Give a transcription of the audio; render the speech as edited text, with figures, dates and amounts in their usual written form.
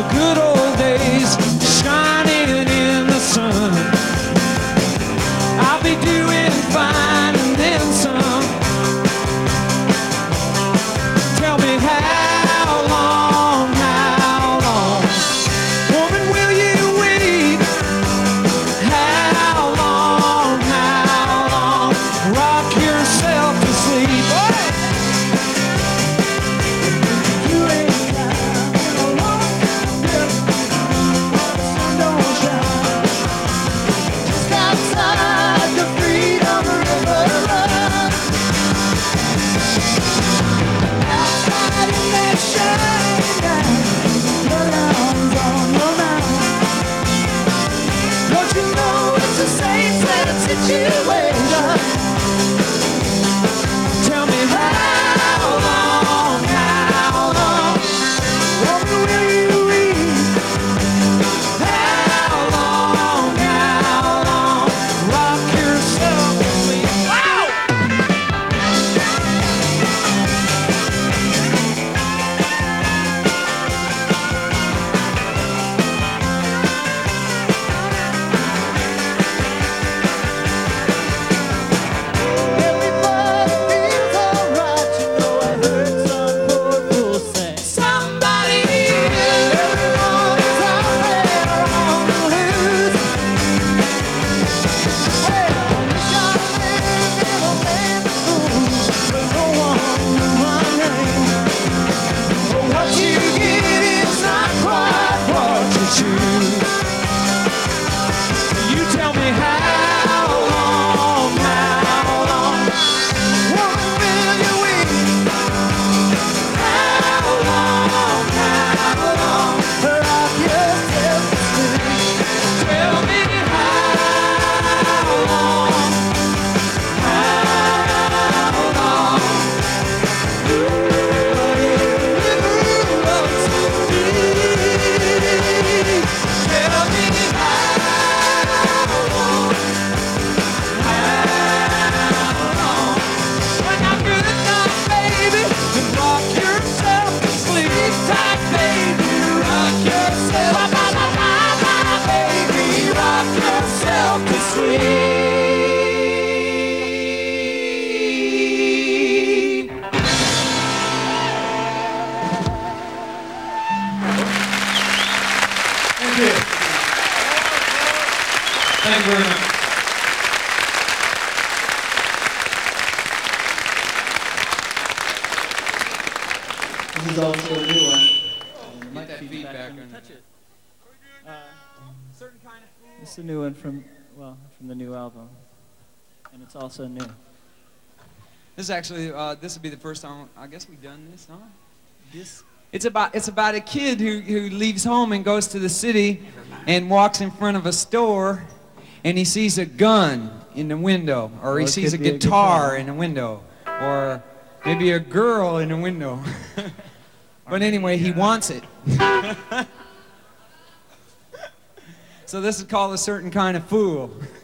the good old days shining in the sun. I'll be doing fine and then some. Tell me how long, woman, will you wait? How long, rock yourself to sleep. You ain't got a long time, the sun don't shine. Just outside the Freedom River runs. Outside in that shining night, bloodhounds on your mind. Don't you know it's a safe set of situation? Tell me how long, woman, will you wait? How long, rock yourself to sleep. Wow! Everybody feels alright, you know I heard some poor fool say. Somebody, everyone is out there on the loose. Well, you gotta live in a land of fools, where no one knows my name. But what you get is not quite what you choose. You tell me how long, woman, will you wait? How long, rock yourself to sleep. Tell me how long, tell me when I'm good enough, baby, to rock yourself to sleep. Tight, baby, rock yourself. Baby, rock yourself to sleep. Thank you. Thank you very much. This is also a new one. Get that feedback on Touch it. Certain kind of fool. This is a new one from the new album, and it's also new. This is actually, this will be the first time, I guess we've done this, huh? This It's about a kid who leaves home and goes to the city and walks in front of a store and he sees a gun in the window, or he Or it sees a could be a guitar guitar. in the window, or maybe a girl in the window. But anyway, he wants it. So this is called A Certain Kind of Fool.